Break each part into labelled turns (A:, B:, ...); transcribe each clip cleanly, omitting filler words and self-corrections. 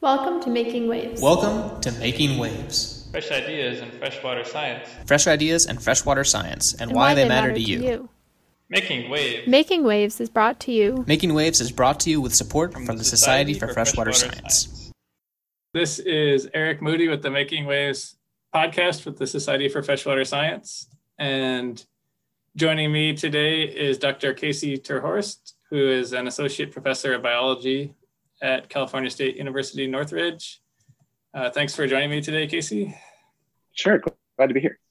A: Welcome to Making Waves.
B: Welcome to Making Waves.
C: Fresh ideas and freshwater science.
B: Fresh ideas and freshwater science and why they matter to you.
C: Making Waves.
A: Making Waves is brought to you.
B: Making Waves is brought to you with support from the Society for Freshwater Science.
C: This is Eric Moody with the Making Waves podcast with the Society for Freshwater Science. And joining me today is Dr. Casey ter Horst, who is an associate professor of biology at California State University, Northridge. Thanks for joining me today, Casey.
D: Sure, glad to be here.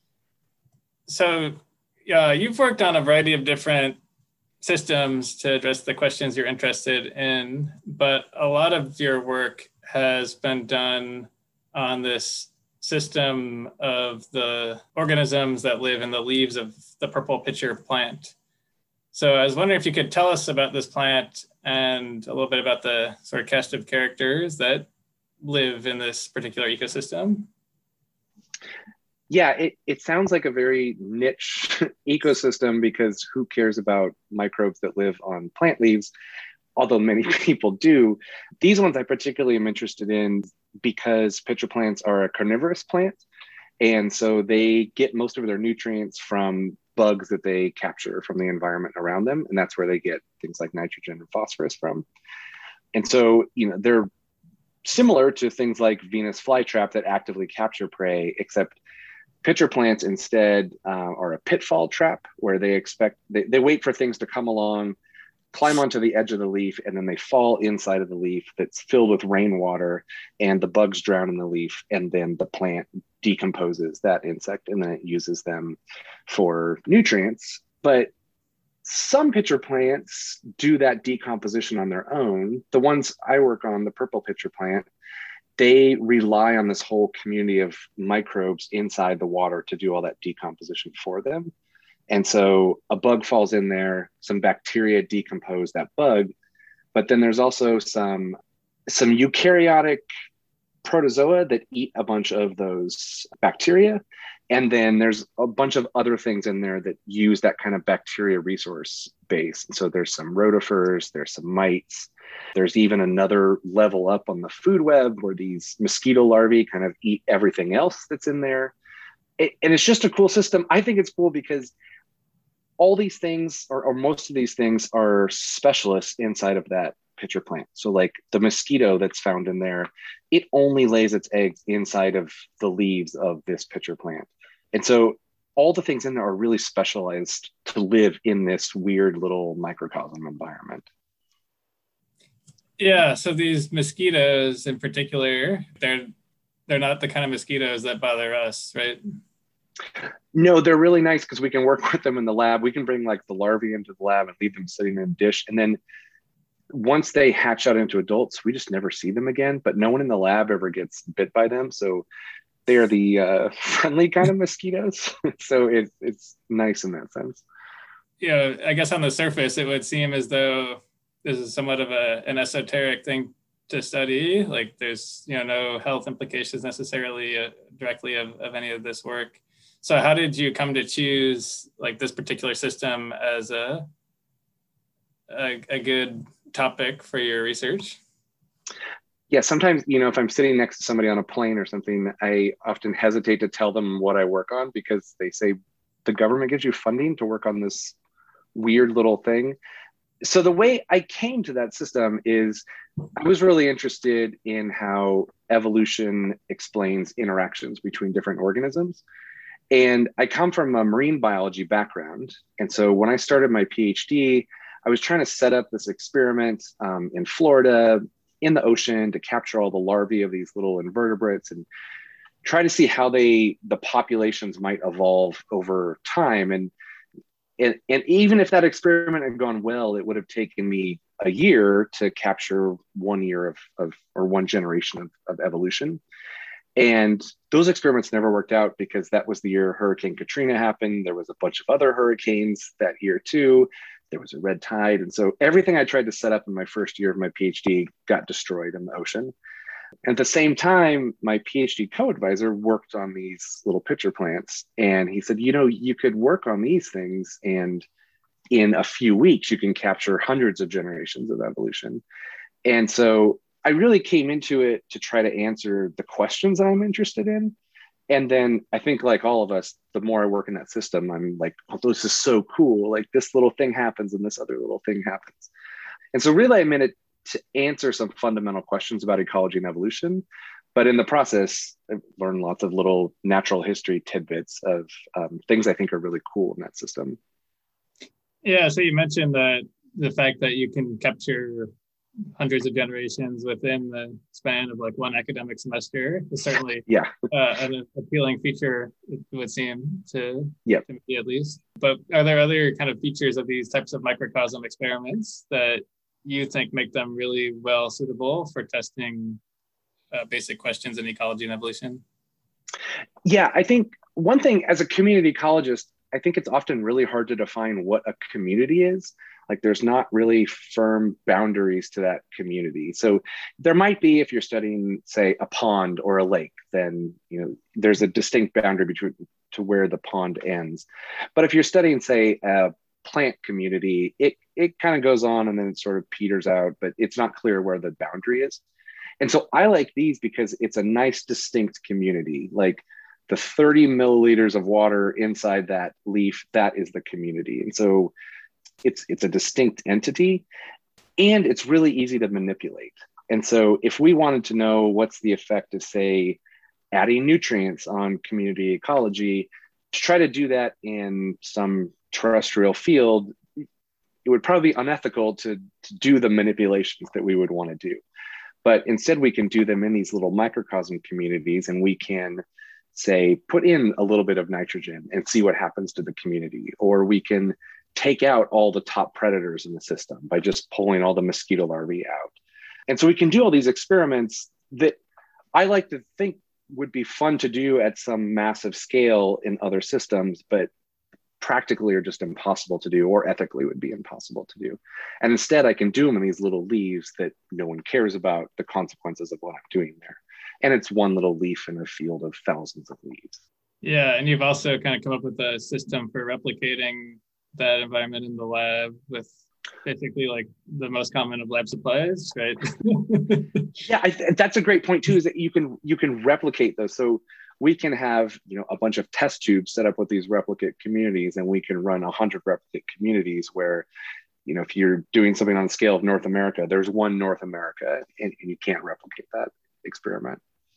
C: So you've worked on a variety of different systems to address the questions you're interested in, but a lot of your work has been done on this system of the organisms that live in the leaves of the purple pitcher plant. So I was wondering if you could tell us about this plant and a little bit about the sort of cast of characters that live in this particular ecosystem.
D: Yeah, it sounds like a very niche ecosystem because who cares about microbes that live on plant leaves, although many people do. These ones I particularly am interested in because pitcher plants are a carnivorous plant. And so they get most of their nutrients from bugs that they capture from the environment around them. And that's where they get things like nitrogen and phosphorus from. And so, they're similar to things like Venus flytrap that actively capture prey, except pitcher plants instead are a pitfall trap where they wait for things to come along, climb onto the edge of the leaf, and then they fall inside of the leaf that's filled with rainwater, and the bugs drown in the leaf, and then the plant decomposes that insect, and then it uses them for nutrients. But some pitcher plants do that decomposition on their own. The ones I work on, the purple pitcher plant, they rely on this whole community of microbes inside the water to do all that decomposition for them. And so a bug falls in there, some bacteria decompose that bug, but then there's also some eukaryotic protozoa that eat a bunch of those bacteria. And then there's a bunch of other things in there that use that kind of bacteria resource base. So there's some rotifers, there's some mites, there's even another level up on the food web where these mosquito larvae kind of eat everything else that's in there. And it's just a cool system. I think it's cool because all these things, or most of these things, are specialists inside of that pitcher plant. So like the mosquito that's found in there, it only lays its eggs inside of the leaves of this pitcher plant. And so all the things in there are really specialized to live in this weird little microcosm environment.
C: Yeah, so these mosquitoes in particular, they're not the kind of mosquitoes that bother us, right?
D: No, they're really nice because we can work with them in the lab. We can bring like the larvae into the lab and leave them sitting in a dish. And then once they hatch out into adults, we just never see them again, but no one in the lab ever gets bit by them. So they are the friendly kind of mosquitoes. So it's nice in that sense.
C: Yeah, I guess on the surface, it would seem as though this is somewhat of an esoteric thing to study. Like there's no health implications necessarily directly of any of this work. So how did you come to choose like this particular system as a good topic for your research?
D: Yeah, sometimes, if I'm sitting next to somebody on a plane or something, I often hesitate to tell them what I work on because they say the government gives you funding to work on this weird little thing. So the way I came to that system is I was really interested in how evolution explains interactions between different organisms. And I come from a marine biology background. And so when I started my PhD, I was trying to set up this experiment in Florida in the ocean to capture all the larvae of these little invertebrates and try to see how the populations might evolve over time. And even if that experiment had gone well, it would have taken me a year to capture 1 year of or one generation of evolution. And those experiments never worked out because that was the year Hurricane Katrina happened. There was a bunch of other hurricanes that year too. There was a red tide. And so everything I tried to set up in my first year of my PhD got destroyed in the ocean. At the same time, my PhD co-advisor worked on these little pitcher plants. And he said, you could work on these things and in a few weeks, you can capture hundreds of generations of evolution. And so I really came into it to try to answer the questions that I'm interested in. And then I think, like all of us, the more I work in that system, I'm like, oh, this is so cool. Like this little thing happens and this other little thing happens. And so really I'm in it to answer some fundamental questions about ecology and evolution. But in the process, I've learned lots of little natural history tidbits of things I think are really cool in that system.
C: Yeah, so you mentioned that the fact that you can capture hundreds of generations within the span of like one academic semester is certainly an appealing feature, it would seem to me at least. But are there other kind of features of these types of microcosm experiments that you think make them really well suitable for testing basic questions in ecology and evolution?
D: Yeah, I think one thing as a community ecologist, I think it's often really hard to define what a community is. Like there's not really firm boundaries to that community. So there might be, if you're studying, say, a pond or a lake, then there's a distinct boundary between to where the pond ends. But if you're studying, say, a plant community, it kind of goes on and then it sort of peters out, but it's not clear where the boundary is. And so I like these because it's a nice distinct community. Like the 30 milliliters of water inside that leaf, that is the community. And so it's a distinct entity and it's really easy to manipulate. And so if we wanted to know what's the effect of, say, adding nutrients on community ecology, to try to do that in some terrestrial field, it would probably be unethical to do the manipulations that we would want to do. But instead, we can do them in these little microcosm communities, and we can, say, put in a little bit of nitrogen and see what happens to the community. Or we can take out all the top predators in the system by just pulling all the mosquito larvae out. And so we can do all these experiments that I like to think would be fun to do at some massive scale in other systems, but practically are just impossible to do, or ethically would be impossible to do. And instead I can do them in these little leaves that no one cares about the consequences of what I'm doing there. And it's one little leaf in a field of thousands of leaves.
C: Yeah, and you've also kind of come up with a system for replicating that environment in the lab with basically like the most common of lab supplies, right?
D: Yeah, that's a great point too, is that you can replicate those. So we can have a bunch of test tubes set up with these replicate communities, and we can run 100 replicate communities where, if you're doing something on the scale of North America, there's one North America, and you can't replicate that experiment.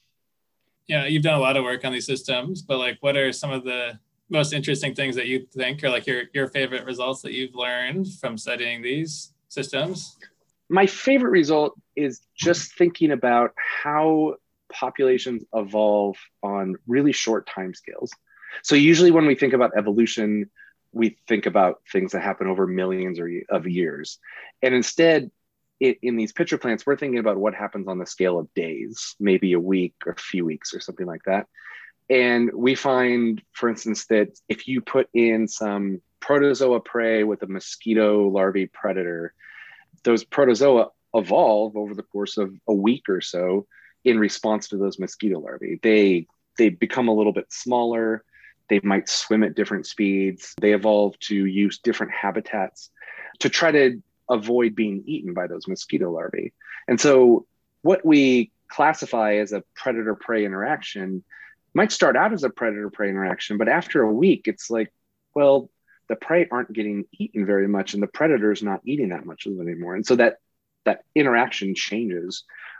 C: Yeah, you've done a lot of work on these systems, but like, what are some of the most interesting things that you think are like your favorite results that you've learned from studying these systems?
D: My favorite result is just thinking about how populations evolve on really short timescales. So usually when we think about evolution, we think about things that happen over millions of years. And instead, in these pitcher plants, we're thinking about what happens on the scale of days, maybe a week or a few weeks or something like that. And we find, for instance, that if you put in some protozoa prey with a mosquito larvae predator, those protozoa evolve over the course of a week or so in response to those mosquito larvae. They become a little bit smaller. They might swim at different speeds. They evolve to use different habitats to try to avoid being eaten by those mosquito larvae. And so what we classify as a predator-prey interaction might start out as a predator-prey interaction, but after a week, it's like, well, the prey aren't getting eaten very much and the predator's not eating that much of them anymore. And so that interaction changes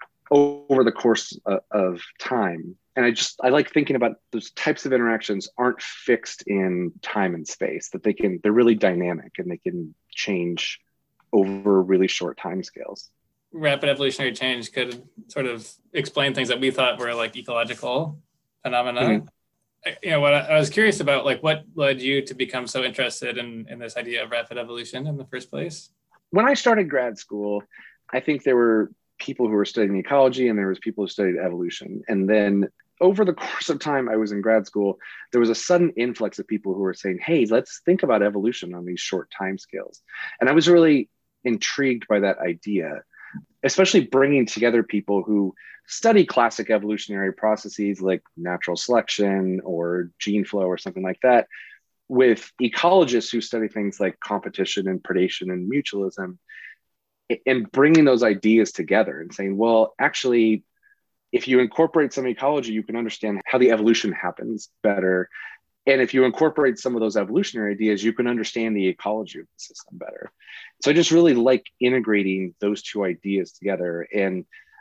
D: over the course of time. And I like thinking about those types of interactions aren't fixed in time and space, that they're really dynamic and they can change over really short time scales.
C: Rapid evolutionary change could sort of explain things that we thought were like ecological phenomena. Mm-hmm. What I was curious about, like, what led you to become so interested in this idea of rapid evolution in the first place?
D: When I started grad school, I think there were people who were studying ecology and there was people who studied evolution. And then over the course of time I was in grad school, there was a sudden influx of people who were saying, hey, let's think about evolution on these short time scales. And I was really intrigued by that idea, especially bringing together people who study classic evolutionary processes like natural selection or gene flow or something like that, with ecologists who study things like competition and predation and mutualism, and bringing those ideas together and saying, well, actually, if you incorporate some ecology, you can understand how the evolution happens better. And if you incorporate some of those evolutionary ideas, you can understand the ecology of the system better. So I just really like integrating those two ideas together. And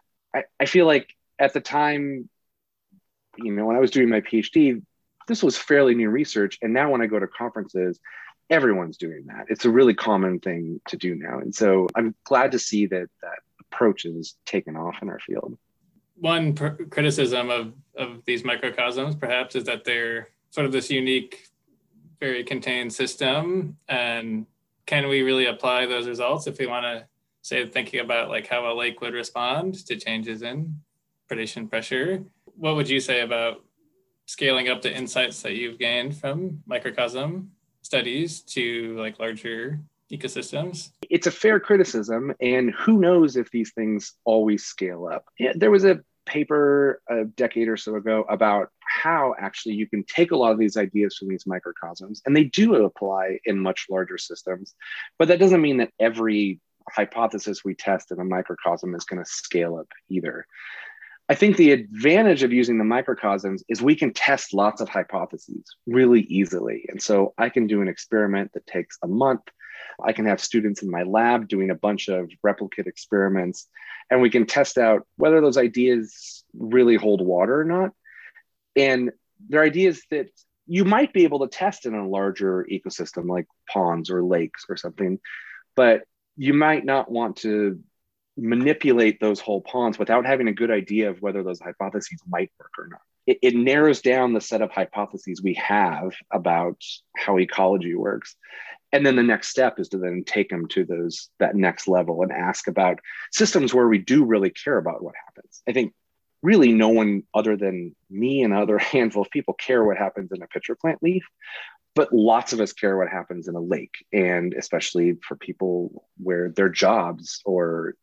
D: I feel like at the time, when I was doing my PhD, this was fairly new research. And now when I go to conferences, everyone's doing that. It's a really common thing to do now. And so I'm glad to see that approach is taken off in our field.
C: One criticism of these microcosms, perhaps, is that they're sort of this unique, very contained system. And can we really apply those results if we want to say, thinking about like how a lake would respond to changes in predation pressure? What would you say about scaling up the insights that you've gained from microcosm studies to like larger ecosystems?
D: It's a fair criticism, and who knows if these things always scale up. There was a paper a decade or so ago about how actually you can take a lot of these ideas from these microcosms, and they do apply in much larger systems, but that doesn't mean that every hypothesis we test in a microcosm is going to scale up either. I think the advantage of using the microcosms is we can test lots of hypotheses really easily. And so I can do an experiment that takes a month. I can have students in my lab doing a bunch of replicate experiments, and we can test out whether those ideas really hold water or not. And they're ideas that you might be able to test in a larger ecosystem like ponds or lakes or something, but you might not want to manipulate those whole ponds without having a good idea of whether those hypotheses might work or not. It narrows down the set of hypotheses we have about how ecology works. And then the next step is to then take them to that next level and ask about systems where we do really care about what happens. I think really no one other than me and other handful of people care what happens in a pitcher plant leaf, but lots of us care what happens in a lake, and especially for people where their jobs or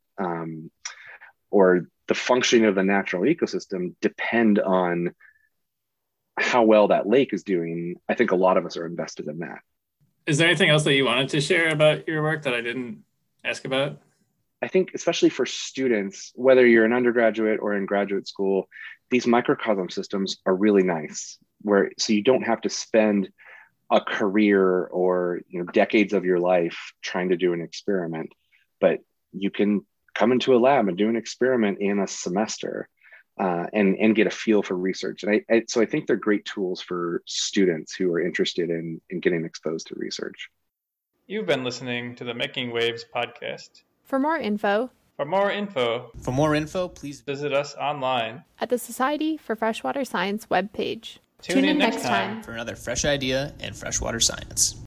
D: the functioning of the natural ecosystem depend on how well that lake is doing. I think a lot of us are invested in that.
C: Is there anything else that you wanted to share about your work that I didn't ask about?
D: I think especially for students, whether you're an undergraduate or in graduate school, these microcosm systems are really nice, so you don't have to spend a career or decades of your life trying to do an experiment, but you can come into a lab and do an experiment in a semester and get a feel for research. And so I think they're great tools for students who are interested in getting exposed to research.
C: You've been listening to the Making Waves podcast.
A: For more info,
B: please
C: visit us online
A: at the Society for Freshwater Science webpage.
C: Tune in next time
B: for another fresh idea in freshwater science.